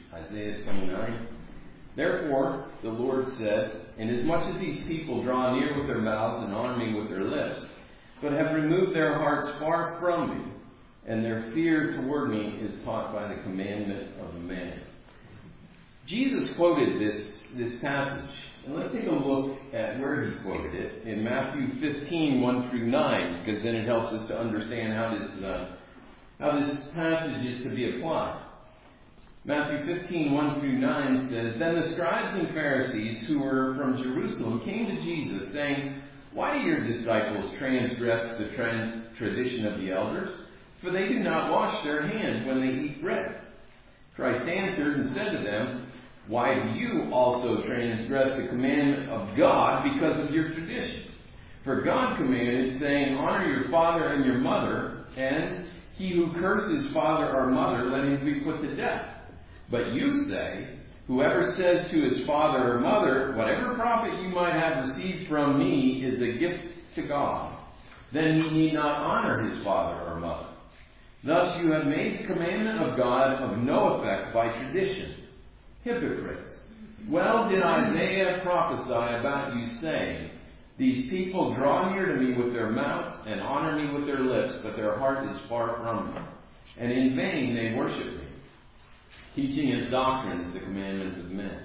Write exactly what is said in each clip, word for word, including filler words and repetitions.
Isaiah twenty-nine. Therefore, the Lord said, inasmuch as these people draw near with their mouths and honor me with their lips, but have removed their hearts far from me, and their fear toward me is taught by the commandment of man. Jesus quoted this, this passage. And let's take a look at where he quoted it in Matthew fifteen, one through nine, because then it helps us to understand how this, uh, how this passage is to be applied. Matthew fifteen, one through nine says, Then the scribes and Pharisees who were from Jerusalem came to Jesus, saying, Why do your disciples transgress the tra- tradition of the elders? For they do not wash their hands when they eat bread. Christ answered and said to them, Why do you also transgress the commandment of God because of your tradition? For God commanded, saying, Honor your father and your mother, and he who curses father or mother, let him be put to death. But you say, Whoever says to his father or mother, Whatever profit you might have received from me is a gift to God, then he need not honor his father or mother. Thus you have made the commandment of God of no effect by tradition. Hypocrites! Well did Isaiah prophesy about you, saying, These people draw near to me with their mouth and honor me with their lips, but their heart is far from me. And in vain they worship me, teaching as doctrines the commandments of men.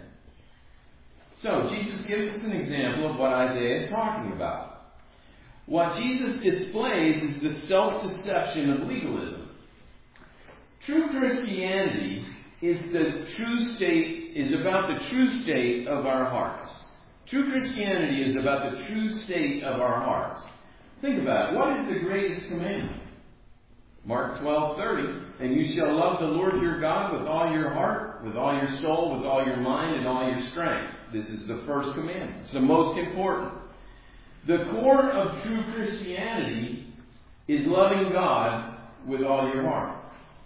So, Jesus gives us an example of what Isaiah is talking about. What Jesus displays is the self-deception of legalism. True Christianity is the true state, is about the true state of our hearts. True Christianity is about the true state of our hearts. Think about it. What is the greatest commandment? Mark twelve thirty, and you shall love the Lord your God with all your heart, with all your soul, with all your mind, and all your strength. This is the first commandment. It's the most important. The core of true Christianity is loving God with all your heart.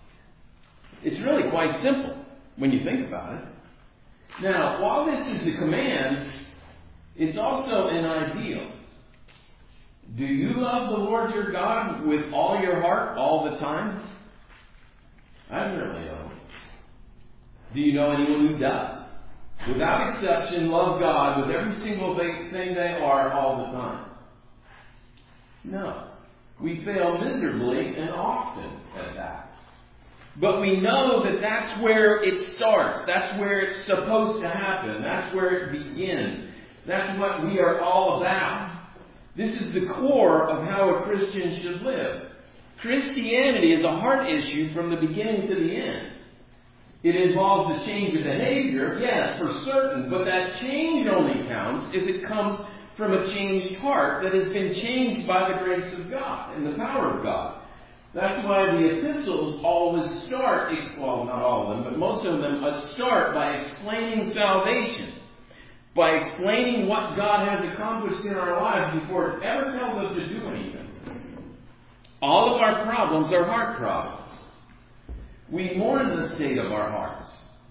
It's really quite simple when you think about it. Now, while this is a command, it's also an ideal. Do you love the Lord your God with all your heart all the time? I certainly don't. Do you know anyone who does? Without exception, love God with every single thing they are all the time. No. We fail miserably and often at that. But we know that that's where it starts. That's where it's supposed to happen. That's where it begins. That's what we are all about. This is the core of how a Christian should live. Christianity is a heart issue from the beginning to the end. It involves a change of behavior, yes, for certain, but that change only counts if it comes from a changed heart that has been changed by the grace of God and the power of God. That's why the epistles always start, well, not all of them, but most of them start by explaining salvation. By explaining what God has accomplished in our lives before it ever tells us to do anything. All of our problems are heart problems. We mourn the state of our hearts.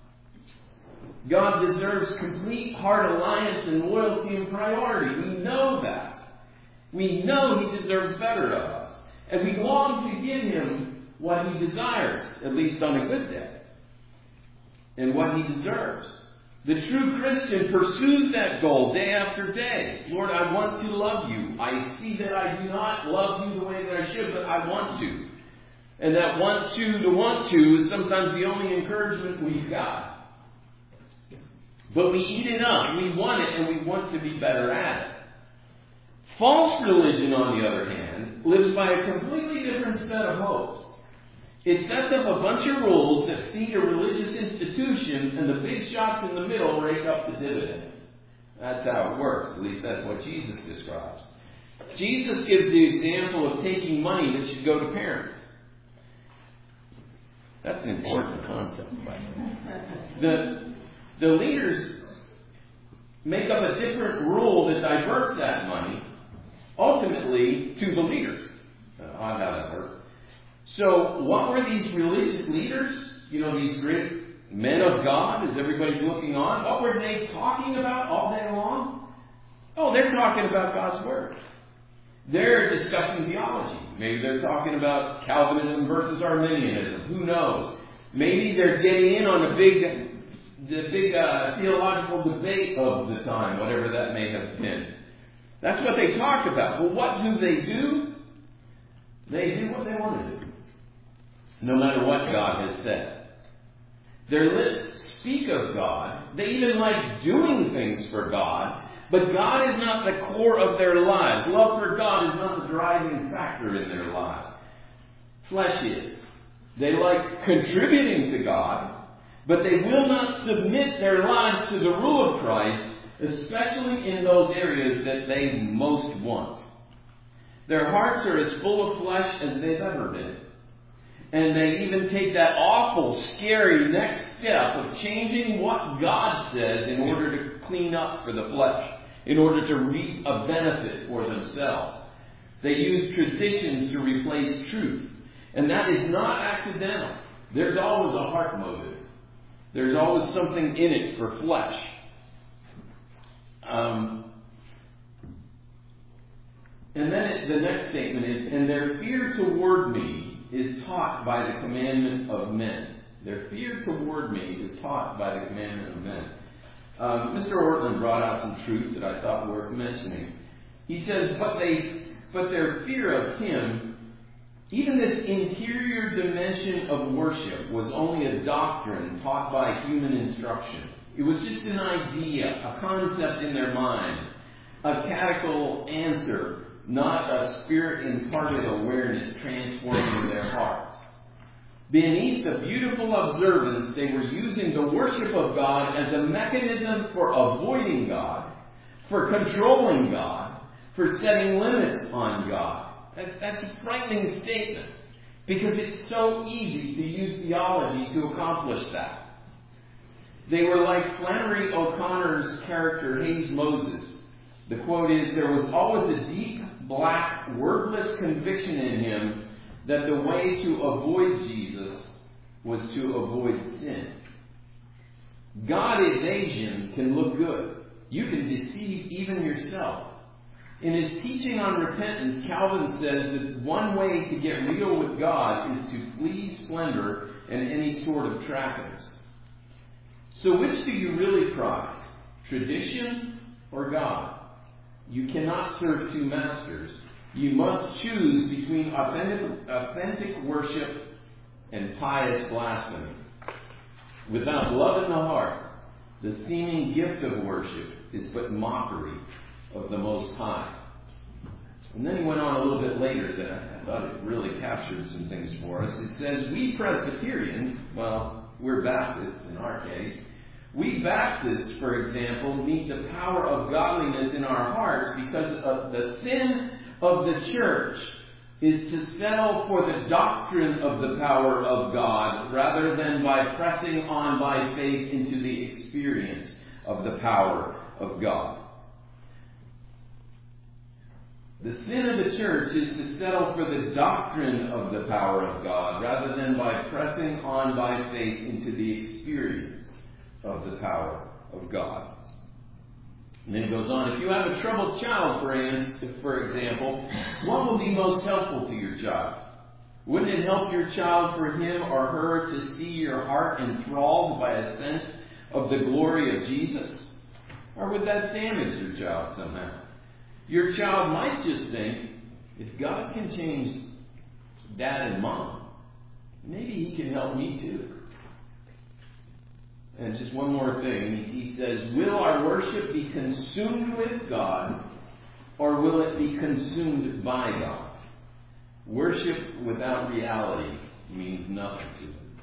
God deserves complete heart alliance and loyalty and priority. We know that. We know He deserves better of us. And we long to give Him what He desires, at least on a good day, and what He deserves. The true Christian pursues that goal day after day. Lord, I want to love you. I see that I do not love you the way that I should, but I want to. And that want to to want to is sometimes the only encouragement we've got. But we eat it up. We want it, and we want to be better at it. False religion, on the other hand, lives by a completely different set of hopes. It sets up a bunch of rules that feed a religious institution, and the big shots in the middle rake up the dividends. That's how it works. At least that's what Jesus describes. Jesus gives the example of taking money that should go to parents. That's an important concept, by the way. The, the leaders make up a different rule that diverts that money, ultimately, to the leaders. Uh, on how that works. So, what were these religious leaders, you know, these great men of God, as everybody's looking on, what were they talking about all day long? Oh, they're talking about God's Word. They're discussing theology. Maybe they're talking about Calvinism versus Arminianism. Who knows? Maybe they're getting in on a big the big uh, theological debate of the time, whatever that may have been. That's what they talked about. Well, what do they do? They do what they want to do, no matter what God has said. Their lips speak of God. They even like doing things for God. But God is not the core of their lives. Love for God is not the driving factor in their lives. Flesh is. They like contributing to God, but they will not submit their lives to the rule of Christ, especially in those areas that they most want. Their hearts are as full of flesh as they've ever been. And they even take that awful, scary next step of changing what God says in order to clean up for the flesh, in order to reap a benefit for themselves. They use traditions to replace truth. And that is not accidental. There's always a heart motive. There's always something in it for flesh. Um, and then it, the next statement is, and their fear toward me is taught by the commandment of men. Their fear toward me is taught by the commandment of men. Um, Mister Ortland brought out some truth that I thought worth mentioning. He says, but they, but their fear of Him, even this interior dimension of worship, was only a doctrine taught by human instruction. It was just an idea, a concept in their minds, a catechetical answer, not a spirit-imparted awareness transforming their hearts. Beneath the beautiful observance, they were using the worship of God as a mechanism for avoiding God, for controlling God, for setting limits on God. That's, that's a frightening statement, because it's so easy to use theology to accomplish that. They were like Flannery O'Connor's character, Hayes Moses. The quote is, there was always a deep, black, wordless conviction in him that the way to avoid Jesus was to avoid sin. God evasion can look good. You can deceive even yourself. In his teaching on repentance, Calvin says that one way to get real with God is to flee splendor and any sort of trappings. So which do you really prize? Tradition or God? You cannot serve two masters. You must choose between authentic, authentic worship and pious blasphemy. Without love in the heart, the seeming gift of worship is but mockery of the Most High. And then he went on a little bit later that I thought it really captured some things for us. It says, we Presbyterians, well, we're Baptists in our case, we Baptists, for example, need the power of godliness in our hearts because of the sin of the church is to settle for the doctrine of the power of God rather than by pressing on by faith into the experience of the power of God. The sin of the church is to settle for the doctrine of the power of God rather than by pressing on by faith into the experience of the power of God. And then it goes on, if you have a troubled child, for example, what will be most helpful to your child? Wouldn't it help your child for him or her to see your heart enthralled by a sense of the glory of Jesus? Or would that damage your child somehow? Your child might just think, if God can change dad and mom, maybe he can help me too. And just one more thing. He says, will our worship be consumed with God, or will it be consumed by God? Worship without reality means nothing to him.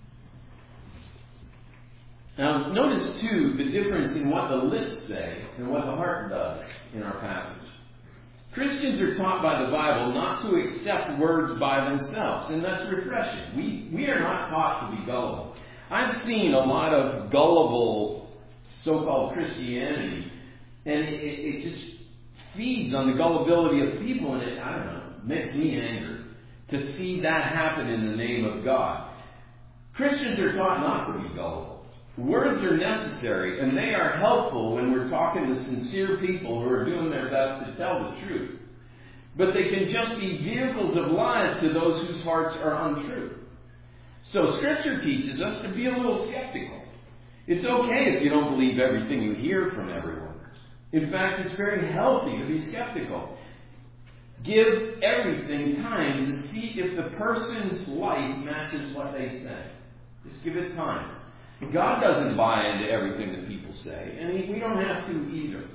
Now, notice, too, the difference in what the lips say and what the heart does in our passage. Christians are taught by the Bible not to accept words by themselves, and that's refreshing. We, we are not taught to be gullible. I've seen a lot of gullible so-called Christianity, and it, it just feeds on the gullibility of people, and it, I don't know, makes me angry to see that happen in the name of God. Christians are taught not to be gullible. Words are necessary, and they are helpful when we're talking to sincere people who are doing their best to tell the truth. But they can just be vehicles of lies to those whose hearts are untrue. So Scripture teaches us to be a little skeptical. It's okay if you don't believe everything you hear from everyone. In fact, it's very healthy to be skeptical. Give everything time to see if the person's life matches what they say. Just give it time. God doesn't buy into everything that people say, and we don't have to either.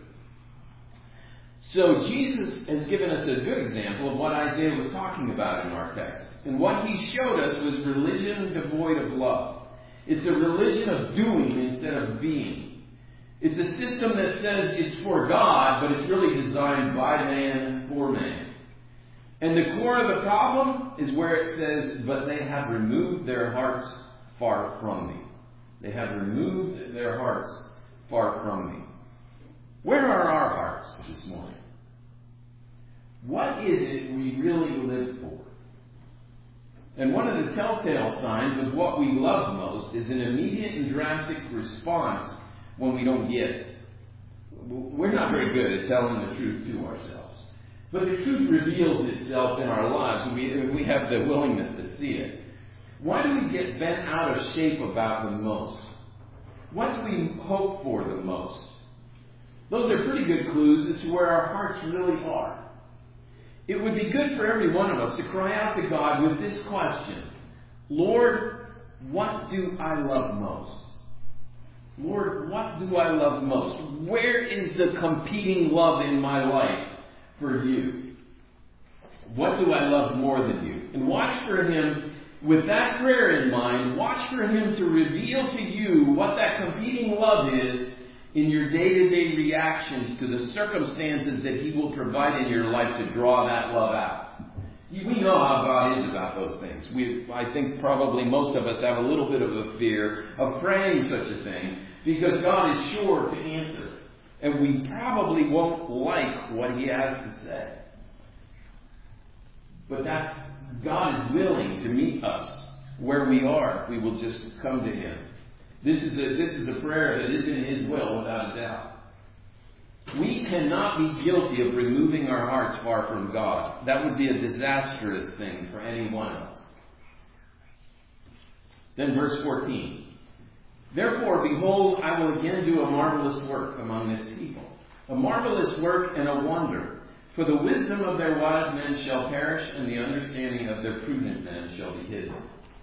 So Jesus has given us a good example of what Isaiah was talking about in our text. And what he showed us was religion devoid of love. It's a religion of doing instead of being. It's a system that says it's for God, but it's really designed by man for man. And the core of the problem is where it says, but they have removed their hearts far from me. They have removed their hearts far from me. Where are our hearts this morning? What is it we really live for? And one of the telltale signs of what we love most is an immediate and drastic response when we don't get it. We're not very good at telling the truth to ourselves. But the truth reveals itself in our lives, and we, we have the willingness to see it. Why do we get bent out of shape about the most? What do we hope for the most? Those are pretty good clues as to where our hearts really are. It would be good for every one of us to cry out to God with this question: Lord, what do I love most? Lord, what do I love most? Where is the competing love in my life for you? What do I love more than you? And watch for Him, with that prayer in mind, watch for Him to reveal to you what that competing love is in your day-to-day reactions to the circumstances that He will provide in your life to draw that love out. We know how God is about those things. We, I think probably most of us have a little bit of a fear of praying such a thing because God is sure to answer. And we probably won't like what He has to say. But that's, God is willing to meet us where we are if we will just come to Him. This is a, this is a prayer that is in His will, without a doubt. We cannot be guilty of removing our hearts far from God. That would be a disastrous thing for any one of us. Then verse fourteen. Therefore, behold, I will again do a marvelous work among this people. A marvelous work and a wonder. For the wisdom of their wise men shall perish, and the understanding of their prudent men shall be hidden.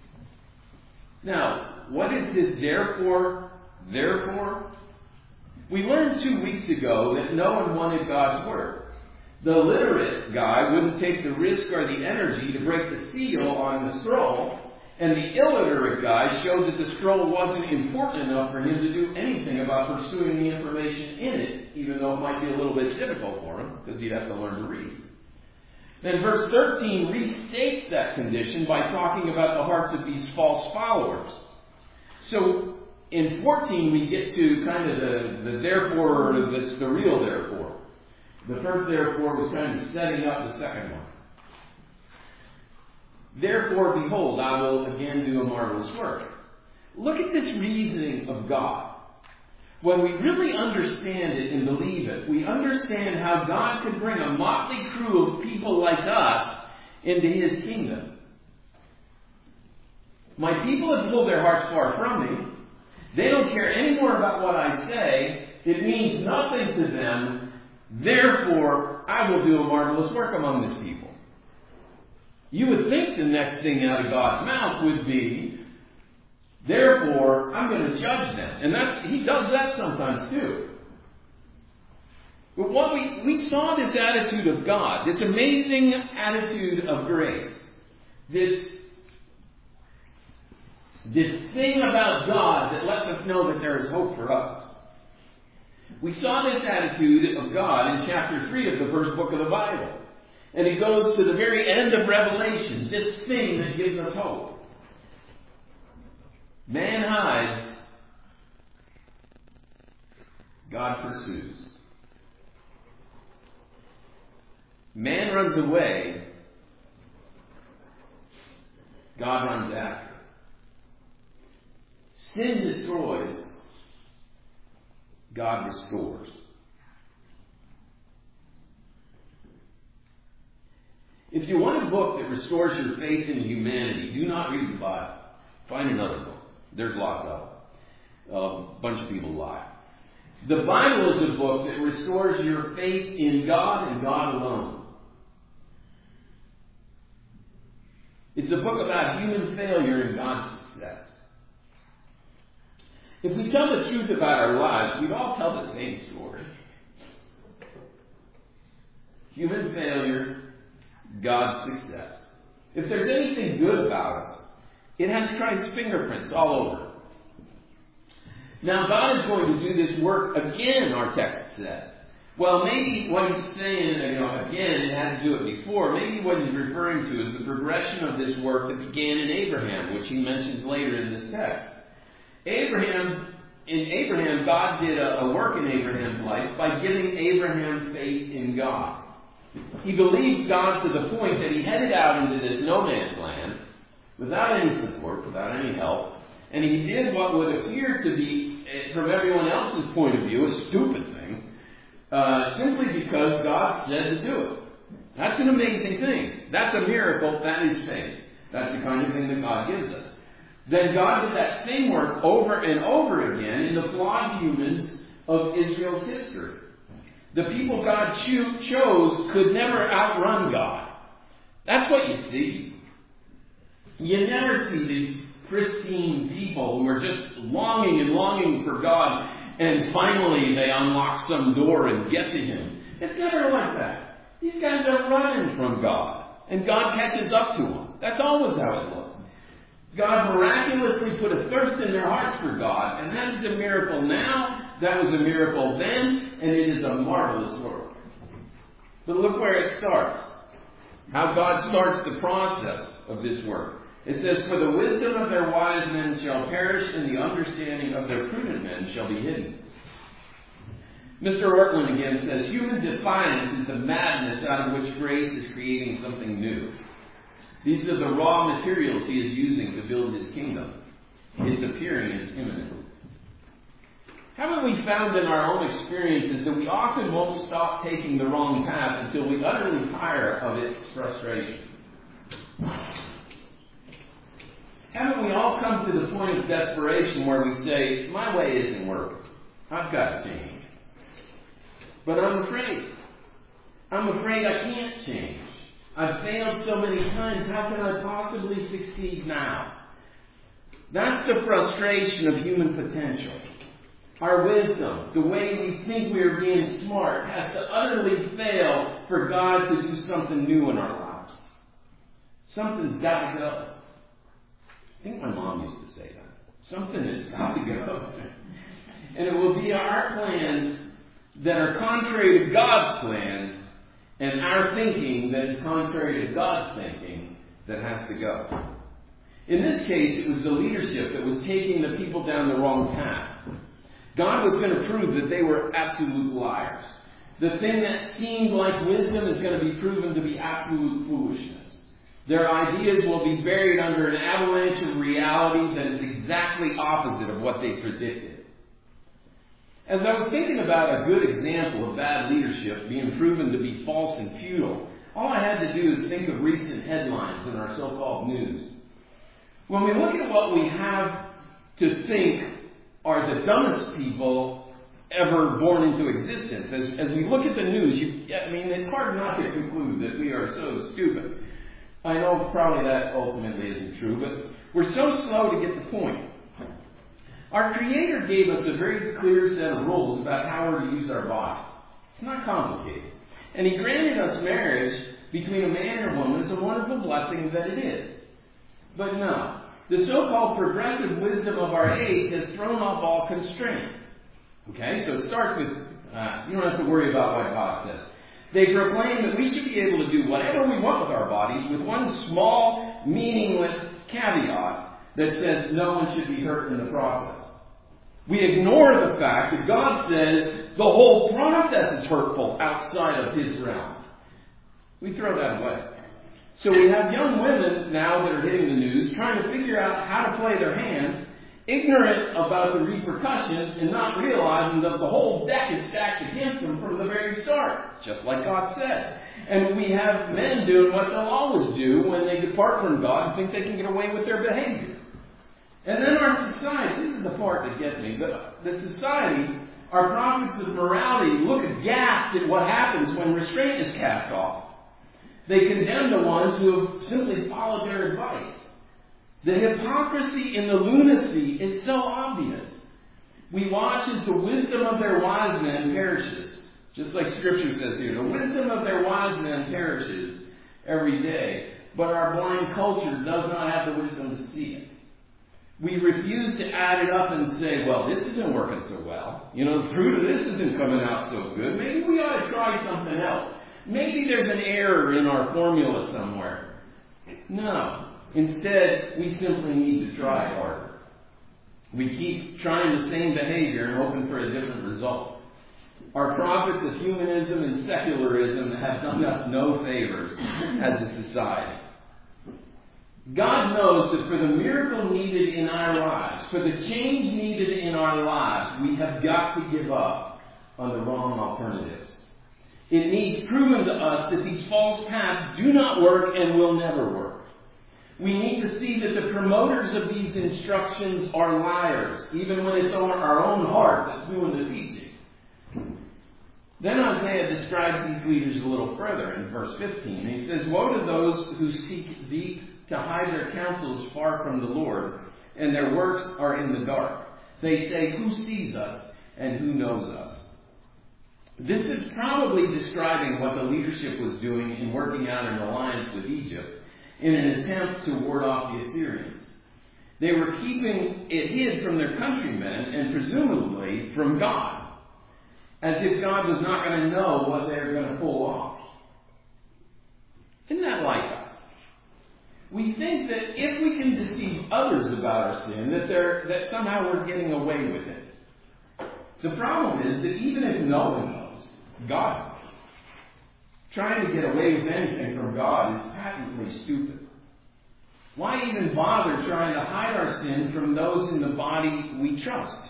Now, what is this therefore? Therefore? We learned two weeks ago that no one wanted God's word. The literate guy wouldn't take the risk or the energy to break the seal on the scroll, and the illiterate guy showed that the scroll wasn't important enough for him to do anything about pursuing the information in it, even though it might be a little bit difficult for him, because he'd have to learn to read. Then verse thirteen restates that condition by talking about the hearts of these false followers. So in fourteen we get to kind of the, the therefore that's the real therefore. The first therefore was kind of setting up the second one. Therefore, behold, I will again do a marvelous work. Look at this reasoning of God. When we really understand it and believe it, we understand how God could bring a motley crew of people like us into His kingdom. My people have pulled their hearts far from me. They don't care any more about what I say. It means nothing to them. Therefore, I will do a marvelous work among this people. You would think the next thing out of God's mouth would be, therefore, I'm going to judge them. And that's He does that sometimes too. But what we, we saw this attitude of God, this amazing attitude of grace, this, this thing about God that lets us know that there is hope for us. We saw this attitude of God in chapter three of the first book of the Bible. And it goes to the very end of Revelation, this thing that gives us hope. Man hides, God pursues. Man runs away, God runs after. Sin destroys, God restores. If you want a book that restores your faith in humanity, do not read the Bible. Find another book. There's lots of them. Um, a bunch of people lie. The Bible is a book that restores your faith in God and God alone. It's a book about human failure and God's success. If we tell the truth about our lives, we'd all tell the same story. Human failure, God's success. If there's anything good about us, it has Christ's fingerprints all over. Now, God is going to do this work again, our text says. Well, maybe what he's saying, you know, again, it had to do it before. Maybe what he's referring to is the progression of this work that began in Abraham, which he mentions later in this text. Abraham, in Abraham, God did a, a work in Abraham's life by giving Abraham faith in God. He believed God to the point that he headed out into this no man's land without any support, without any help. And he did what would appear to be, from everyone else's point of view, a stupid thing, uh, simply because God said to do it. That's an amazing thing. That's a miracle. That is faith. That's the kind of thing that God gives us. Then God did that same work over and over again in the flawed humans of Israel's history. The people God cho- chose could never outrun God. That's what you see. You never see these pristine people who are just longing and longing for God, and finally they unlock some door and get to Him. It's never like that. These guys are running from God, and God catches up to them. That's always how it looks. God miraculously put a thirst in their hearts for God, and that is a miracle now, that was a miracle then, and it is a marvelous work. But look where it starts. How God starts the process of this work. It says, "For the wisdom of their wise men shall perish, and the understanding of their prudent men shall be hidden." Mister Ortland again says, "Human defiance is the madness out of which grace is creating something new. These are the raw materials he is using to build his kingdom. His appearing is imminent." Haven't we found in our own experiences that we often won't stop taking the wrong path until we utterly tire of its frustration? Haven't we all come to the point of desperation where we say, my way isn't working. I've got to change. But I'm afraid. I'm afraid I can't change. I've failed so many times. How can I possibly succeed now? That's the frustration of human potential. Our wisdom, the way we think we're being smart, has to utterly fail for God to do something new in our lives. Something's got to go. I think my mom used to say that. Something has got to go. And it will be our plans that are contrary to God's plans, and our thinking that is contrary to God's thinking that has to go. In this case, it was the leadership that was taking the people down the wrong path. God was going to prove that they were absolute liars. The thing that seemed like wisdom is going to be proven to be absolute foolishness. Their ideas will be buried under an avalanche of reality that is exactly opposite of what they predicted. As I was thinking about a good example of bad leadership being proven to be false and futile, all I had to do is think of recent headlines in our so-called news. When we look at what we have to think are the dumbest people ever born into existence, as, as we look at the news, you, I mean, it's hard not to conclude that we are so stupid. I know probably that ultimately isn't true, but we're so slow to get the point. Our Creator gave us a very clear set of rules about how we're to use our bodies. It's not complicated. And He granted us marriage between a man and a woman as a wonderful blessing that it is. But no, the so-called progressive wisdom of our age has thrown off all constraint. Okay, so it starts with, uh, you don't have to worry about what God says. They proclaim that we should be able to do whatever we want with our bodies with one small, meaningless caveat that says no one should be hurt in the process. We ignore the fact that God says the whole process is hurtful outside of His realm. We throw that away. So we have young women now that are hitting the news trying to figure out how to play their hands, ignorant about the repercussions and not realizing that the whole deck is stacked against them from the very start, just like God said. And we have men doing what they'll always do when they depart from God and think they can get away with their behavior. And then our society, this is the part that gets me, the, the society, our prophets of morality look aghast at what happens when restraint is cast off. They condemn the ones who have simply followed their advice. The hypocrisy and the lunacy is so obvious. We watch as the wisdom of their wise men perishes. Just like Scripture says here, the wisdom of their wise men perishes every day. But our blind culture does not have the wisdom to see it. We refuse to add it up and say, well, this isn't working so well. You know, the fruit of this isn't coming out so good. Maybe we ought to try something else. Maybe there's an error in our formula somewhere. No. Instead, we simply need to try harder. We keep trying the same behavior and hoping for a different result. Our prophets of humanism and secularism have done us no favors as a society. God knows that for the miracle needed in our lives, for the change needed in our lives, we have got to give up on the wrong alternatives. It needs proven to us that these false paths do not work and will never work. We need to see that the promoters of these instructions are liars, even when it's on our own heart that's doing the teaching. Then Isaiah describes these leaders a little further in verse fifteen. He says, woe to those who seek deep to hide their counsels far from the Lord, and their works are in the dark. They say, who sees us and who knows us? This is probably describing what the leadership was doing in working out an alliance with Egypt in an attempt to ward off the Assyrians. They were keeping it hid from their countrymen and presumably from God, as if God was not going to know what they were going to pull off. Isn't that like us? We think that if we can deceive others about our sin, that they're, that somehow we're getting away with it. The problem is that even if no one knows, God knows. Trying to get away with anything from God is patently stupid. Why even bother trying to hide our sin from those in the body we trust?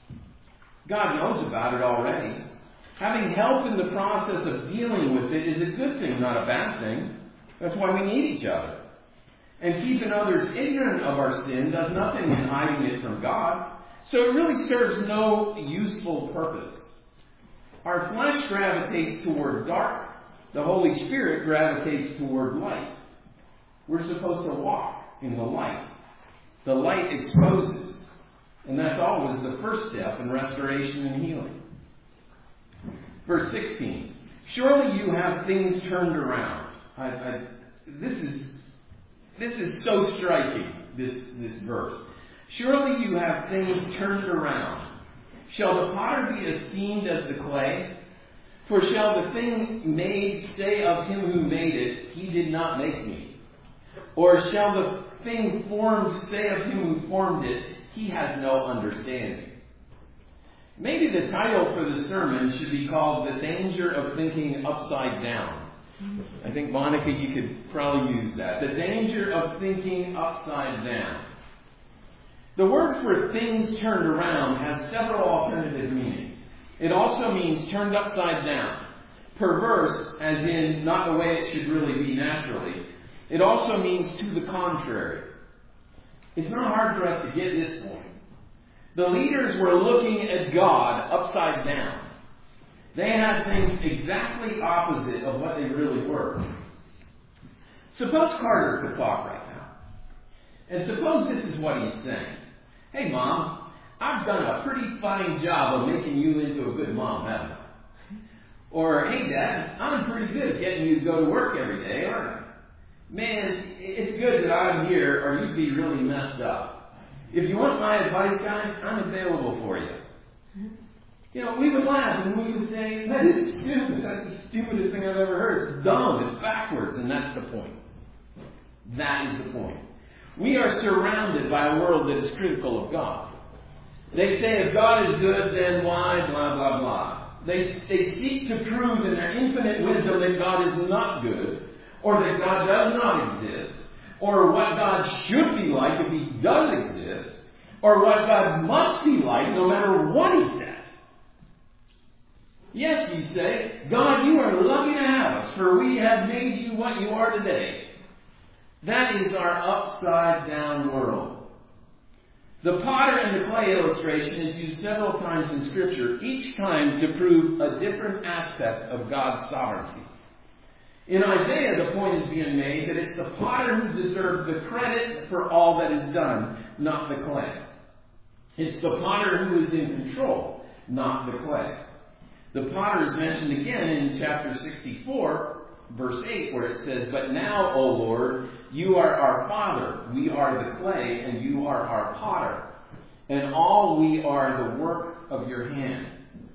God knows about it already. Having help in the process of dealing with it is a good thing, not a bad thing. That's why we need each other. And keeping others ignorant of our sin does nothing in hiding it from God. So it really serves no useful purpose. Our flesh gravitates toward dark. The Holy Spirit gravitates toward light. We're supposed to walk in the light. The light exposes. And that's always the first step in restoration and healing. Verse sixteen. Surely you have things turned around. I, I, this is this is so striking, this, this verse. Surely you have things turned around. Shall the potter be esteemed as the clay? For shall the thing made say of him who made it, he did not make me? Or shall the thing formed say of him who formed it, he has no understanding? Maybe the title for the sermon should be called The Danger of Thinking Upside Down. I think, Monica, you could probably use that. The danger of thinking upside down. The word for things turned around has several alternative meanings. It also means turned upside down. Perverse, as in not the way it should really be naturally. It also means to the contrary. It's not hard for us to get this point. The leaders were looking at God upside down. They had things exactly opposite of what they really were. Suppose Carter could talk right now. And suppose this is what he's saying. Hey, Mom, I've done a pretty fine job of making you into a good mom, haven't I? Or, hey, Dad, I'm pretty good at getting you to go to work every day, aren't I? Man, it's good that I'm here or you'd be really messed up. If you want my advice, guys, I'm available for you. You know, we would laugh and we would say, that is stupid. That's the stupidest thing I've ever heard. It's dumb. It's backwards. And that's the point. That is the point. We are surrounded by a world that is critical of God. They say if God is good, then why, blah, blah, blah. They, they seek to prove in their infinite wisdom that God is not good, or that God does not exist, or what God should be like if He does exist, or what God must be like no matter what He says. Yes, we say, God, you are lucky to have us, for we have made you what you are today. That is our upside-down world. The potter and the clay illustration is used several times in Scripture, each time to prove a different aspect of God's sovereignty. In Isaiah, the point is being made that it's the potter who deserves the credit for all that is done, not the clay. It's the potter who is in control, not the clay. The potter is mentioned again in chapter sixty-four, verse eight, where it says, "But now, O Lord, you are our Father, we are the clay, and you are our potter, and all we are the work of your hand."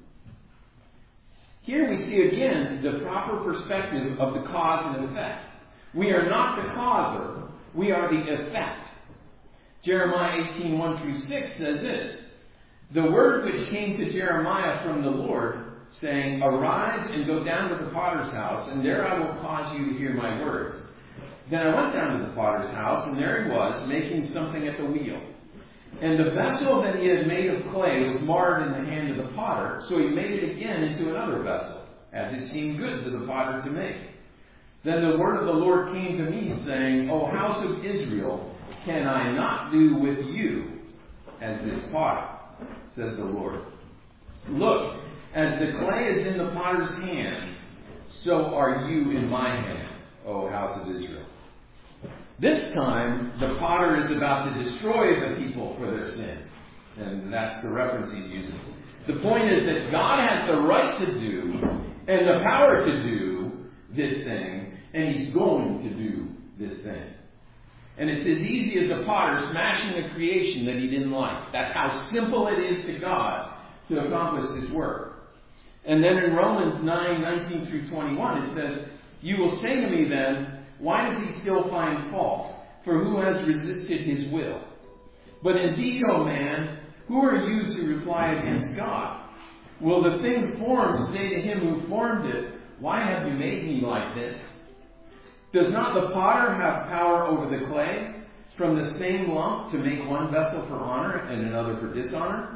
Here we see again the proper perspective of the cause and effect. We are not the causer, we are the effect. Jeremiah eighteen, one through six says this, "The word which came to Jeremiah from the Lord, saying, Arise and go down to the potter's house, and there I will cause you to hear my words. Then I went down to the potter's house, and there he was, making something at the wheel. And the vessel that he had made of clay was marred in the hand of the potter, so he made it again into another vessel, as it seemed good to the potter to make. Then the word of the Lord came to me, saying, O house of Israel, can I not do with you as this potter, says the Lord? Look, as the clay is in the potter's hands, so are you in my hand, O house of Israel." This time, the potter is about to destroy the people for their sin. And that's the reference he's using. The point is that God has the right to do and the power to do this thing, and he's going to do this thing. And it's as easy as a potter smashing a creation that he didn't like. That's how simple it is to God to accomplish this work. And then in Romans nine, nineteen through twenty-one, it says, "You will say to me then, why does he still find fault? For who has resisted his will? But indeed, O man, who are you to reply against God? Will the thing formed say to him who formed it, Why have you made me like this? Does not the potter have power over the clay, from the same lump to make one vessel for honor and another for dishonor?"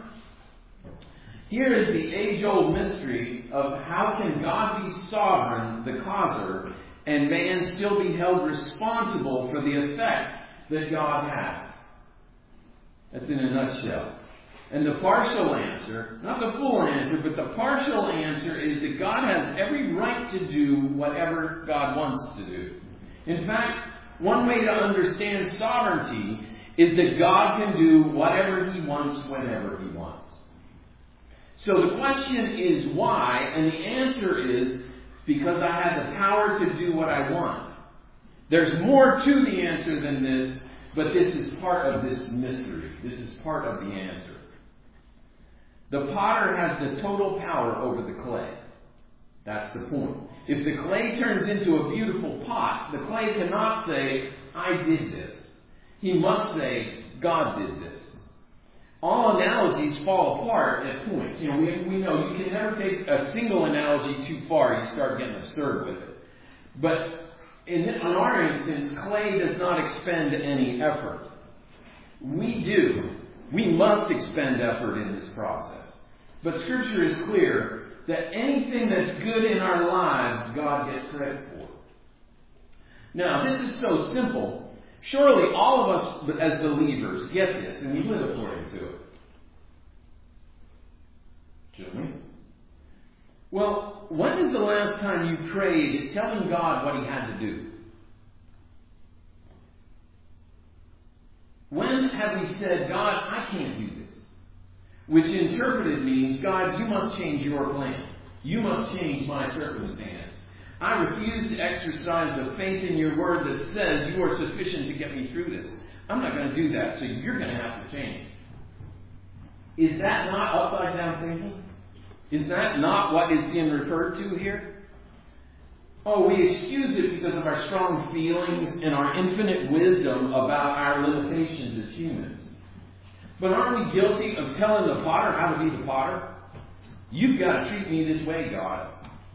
Here is the age-old mystery of how can God be sovereign, the causer, and man still be held responsible for the effect that God has. That's in a nutshell. And the partial answer, not the full answer, but the partial answer is that God has every right to do whatever God wants to do. In fact, one way to understand sovereignty is that God can do whatever he wants whenever he wants. So the question is why, and the answer is because I have the power to do what I want. There's more to the answer than this, but this is part of this mystery. This is part of the answer. The potter has the total power over the clay. That's the point. If the clay turns into a beautiful pot, the clay cannot say, I did this. He must say, God did this. All analogies fall apart at points. You know, we, we know you can never take a single analogy too far. You start getting absurd with it. But in, in our instance, clay does not expend any effort. We do. We must expend effort in this process. But Scripture is clear that anything that's good in our lives, God gets credit for. Now, this is so simple. Surely all of us as believers get this, and we live according to it. Shouldn't we? Well, when is the last time you prayed telling God what he had to do? When have we said, God, I can't do this? Which interpreted means, God, you must change your plan. You must change my circumstance. I refuse to exercise the faith in your word that says you are sufficient to get me through this. I'm not going to do that, so you're going to have to change. Is that not upside down thinking? Is that not what is being referred to here? Oh, we excuse it because of our strong feelings and our infinite wisdom about our limitations as humans. But aren't we guilty of telling the potter how to be the potter? You've got to treat me this way, God.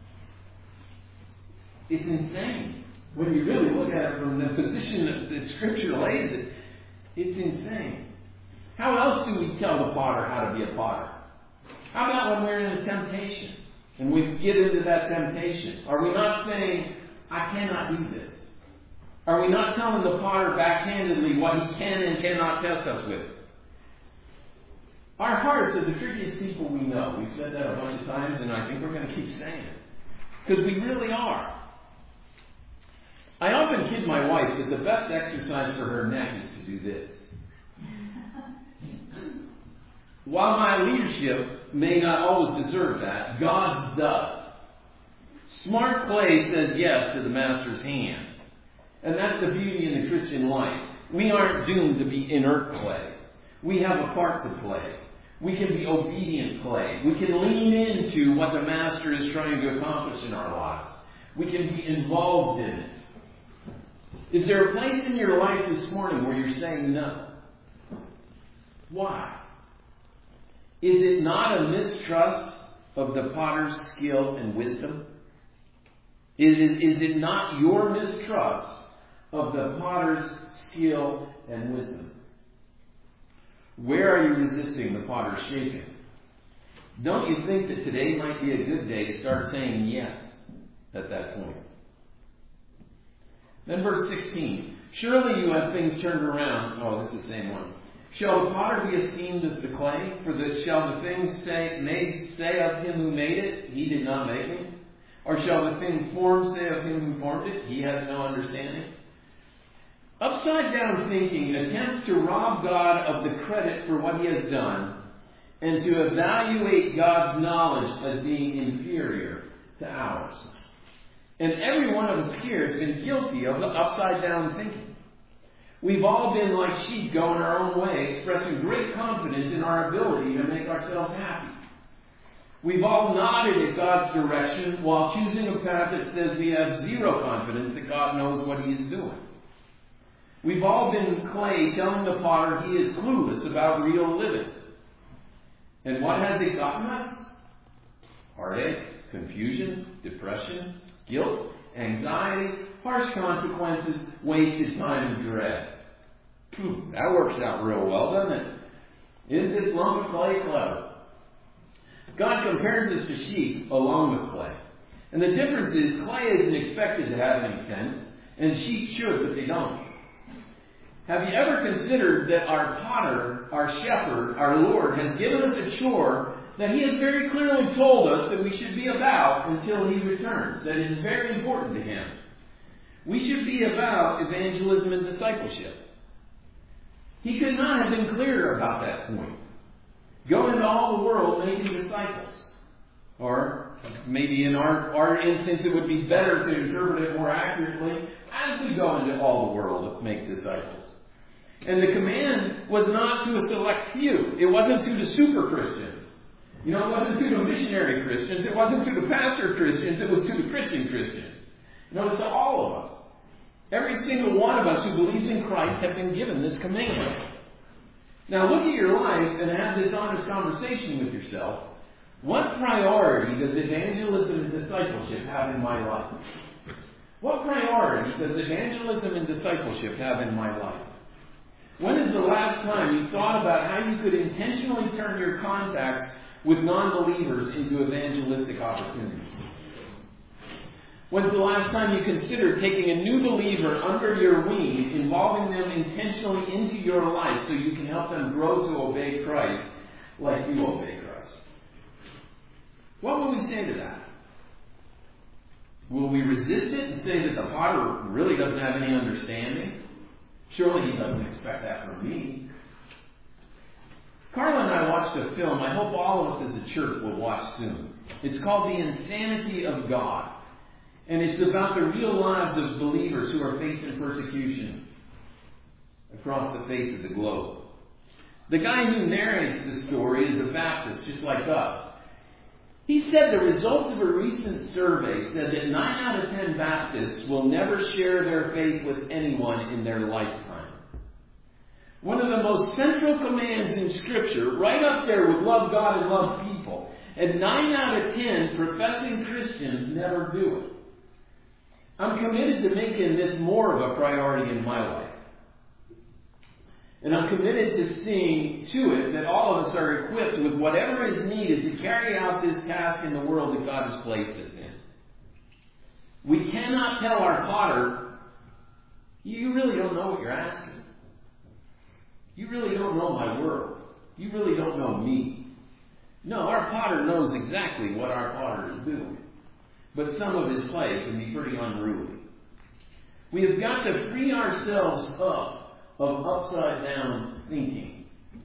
It's insane. When you really look at it from the position that, that Scripture lays it, it's insane. How else do we tell the potter how to be a potter? How about when we're in a temptation and we get into that temptation? Are we not saying, I cannot do this? Are we not telling the potter backhandedly what he can and cannot test us with? Our hearts are the trickiest people we know. We've said that a bunch of times, and I think we're going to keep saying it. Because we really are. I often kid my wife that the best exercise for her neck is to do this. While my leadership may not always deserve that, God's does. Smart clay says yes to the master's hands. And that's the beauty in the Christian life. We aren't doomed to be inert clay. We have a part to play. We can be obedient clay. We can lean into what the master is trying to accomplish in our lives. We can be involved in it. Is there a place in your life this morning where you're saying no? Why? Is it not a mistrust of the potter's skill and wisdom? Is it, is it not your mistrust of the potter's skill and wisdom? Where are you resisting the potter's shaping? Don't you think that today might be a good day to start saying yes at that point? Then verse sixteen. Surely you have things turned around. Oh, this is the same one. Shall the potter be esteemed as the clay? For the, shall the thing say, made say of him who made it, he did not make me? Or shall the thing formed say of him who formed it, he has no understanding? Upside down thinking attempts to rob God of the credit for what he has done and to evaluate God's knowledge as being inferior to ours. And every one of us here has been guilty of upside down thinking. We've all been like sheep going our own way, expressing great confidence in our ability to make ourselves happy. We've all nodded at God's direction while choosing a path that says we have zero confidence that God knows what he is doing. We've all been clay telling the potter he is clueless about real living. And what has it gotten us? Heartache, confusion, depression, guilt, anxiety, harsh consequences, wasted time, and dread. That works out real well, doesn't it? Isn't this lump of clay clever? God compares us to sheep along with clay. And the difference is clay isn't expected to have any sense, and sheep should, but they don't. Have you ever considered that our potter, our shepherd, our Lord, has given us a chore that he has very clearly told us that we should be about until he returns, that it is very important to him? We should be about evangelism and discipleship. He could not have been clearer about that point. Go into all the world making disciples. Or maybe in our, our instance it would be better to interpret it more accurately, as we go into all the world to make disciples. And the command was not to a select few. It wasn't to the super Christians. You know, it wasn't to the missionary Christians. It wasn't to the pastor Christians. It was to the Christian Christians. Notice to all of us. Every single one of us who believes in Christ have been given this command. Now look at your life and have this honest conversation with yourself. What priority does evangelism and discipleship have in my life? What priority does evangelism and discipleship have in my life? When is the last time you thought about how you could intentionally turn your contacts with non-believers into evangelistic opportunities? When's the last time you considered taking a new believer under your wing, involving them intentionally into your life so you can help them grow to obey Christ like you obey Christ? What will we say to that? Will we resist it and say that the potter really doesn't have any understanding? Surely he doesn't expect that from me. Carla and I watched a film I hope all of us as a church will watch soon. It's called The Insanity of God. And it's about the real lives of believers who are facing persecution across the face of the globe. The guy who narrates the story is a Baptist, just like us. He said the results of a recent survey said that nine out of ten Baptists will never share their faith with anyone in their lifetime. One of the most central commands in Scripture, right up there with love God and love people. And nine out of ten professing Christians never do it. I'm committed to making this more of a priority in my life. And I'm committed to seeing to it that all of us are equipped with whatever is needed to carry out this task in the world that God has placed us in. We cannot tell our potter, you really don't know what you're asking. You really don't know my world. You really don't know me. No, our potter knows exactly what our potter is doing. But some of his clay can be pretty unruly. We have got to free ourselves up of upside down thinking.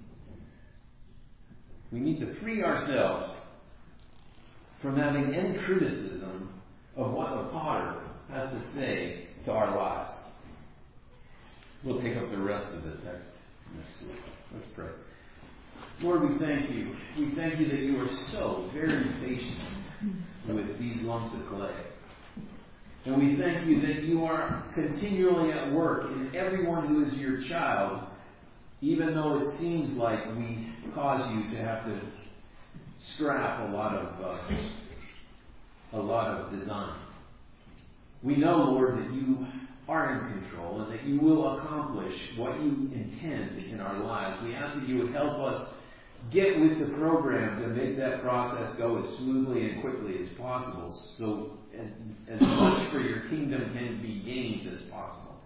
We need to free ourselves from having any criticism of what the potter has to say to our lives. We'll take up the rest of the text next week. Let's pray. Lord, we thank you. We thank you that you are so very patient with these lumps of clay. And we thank you that you are continually at work in everyone who is your child, even though it seems like we cause you to have to scrap a lot of uh, a lot of design. We know, Lord, that you are in control and that you will accomplish what you intend in our lives. We ask that you would help us get with the program to make that process go as smoothly and quickly as possible, so as much for your kingdom can be gained as possible.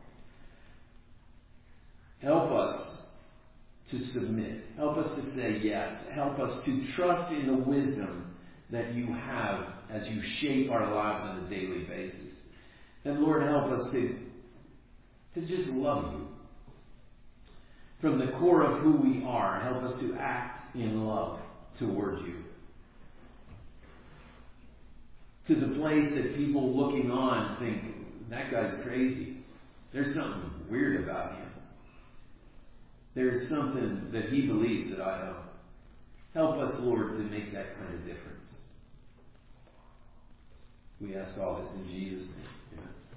Help us to submit. Help us to say yes. Help us to trust in the wisdom that you have as you shape our lives on a daily basis. And Lord, help us to, to just love you. From the core of who we are, help us to act in love towards you. To the place that people looking on think, that guy's crazy. There's something weird about him. There's something that he believes that I don't. Help us, Lord, to make that kind of difference. We ask all this in Jesus' name. Amen.